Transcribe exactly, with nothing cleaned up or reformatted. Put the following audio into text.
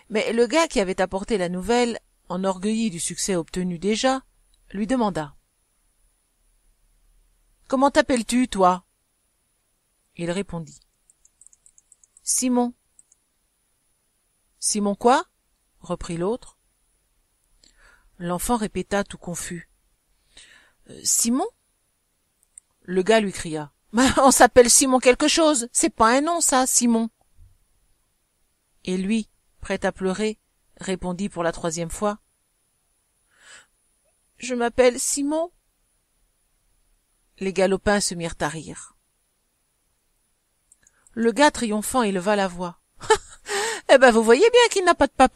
Mais le gars qui avait apporté la nouvelle, enorgueilli du succès obtenu déjà, lui demanda. « Comment t'appelles-tu, toi ?» Il répondit. « Simon. »« Simon quoi ?» reprit l'autre. L'enfant répéta tout confus. Euh, « Simon ?» Le gars lui cria. Bah, « On s'appelle Simon quelque chose, c'est pas un nom ça, Simon. » Et lui, prêt à pleurer, répondit pour la troisième fois. « Je m'appelle Simon. » Les galopins se mirent à rire. Le gars triomphant éleva la voix. « Eh ben, vous voyez bien qu'il n'a pas de papa. »